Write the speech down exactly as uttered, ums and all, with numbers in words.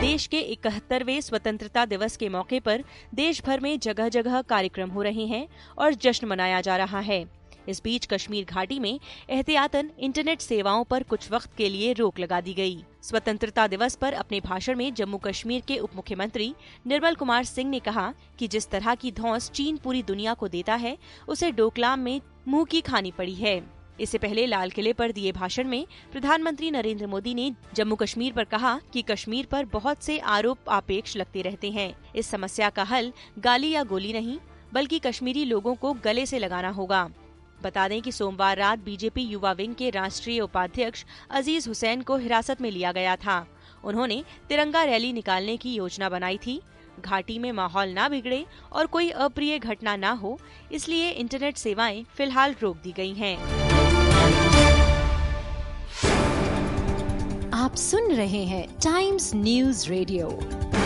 देश के इकहत्तरवें स्वतंत्रता दिवस के मौके पर देश भर में जगह जगह कार्यक्रम हो रहे हैं और जश्न मनाया जा रहा है। इस बीच कश्मीर घाटी में एहतियातन इंटरनेट सेवाओं पर कुछ वक्त के लिए रोक लगा दी गई। स्वतंत्रता दिवस पर अपने भाषण में जम्मू कश्मीर के उप मुख्यमंत्री निर्मल कुमार सिंह ने कहा कि जिस तरह की धौंस चीन पूरी दुनिया को देता है, उसे डोकलाम में मुंह की खानी पड़ी है। इससे पहले लाल किले पर दिए भाषण में प्रधानमंत्री नरेंद्र मोदी ने जम्मू कश्मीर पर कहा कि कश्मीर पर बहुत से आरोप आपेक्ष लगते रहते हैं। इस समस्या का हल गाली या गोली नहीं, बल्कि कश्मीरी लोगों को गले से लगाना होगा। बता दें कि सोमवार रात बीजेपी युवा विंग के राष्ट्रीय उपाध्यक्ष अजीज हुसैन को हिरासत में लिया गया था। उन्होंने तिरंगा रैली निकालने की योजना बनाई थी। घाटी में माहौल ना बिगड़े और कोई अप्रिय घटना ना हो, इसलिए इंटरनेट सेवाएं फिलहाल रोक दी गई हैं। आप सुन रहे हैं टाइम्स न्यूज़ रेडियो।